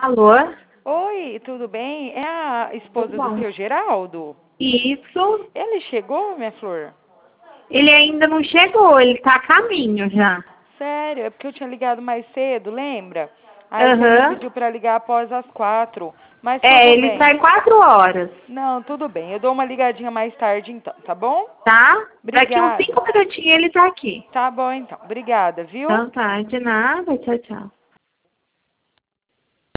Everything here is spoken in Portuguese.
Alô? Oi, tudo bem? É a esposa Tudo bom. do seu Geraldo? Isso. Ele chegou, minha flor? Ele ainda não chegou, ele tá a caminho já. Sério, é porque eu tinha ligado mais cedo, lembra? Aí você me Aham. pediu para ligar após as 4, mas É, tudo ele bem. sai 4 horas, Não, tudo bem. Eu dou uma ligadinha mais tarde então, tá bom? tá? Daqui uns Obrigada. 5 minutinhos ele tá aqui. Tá bom então. Obrigada, viu? Então tá, de nada, tchau, tchau.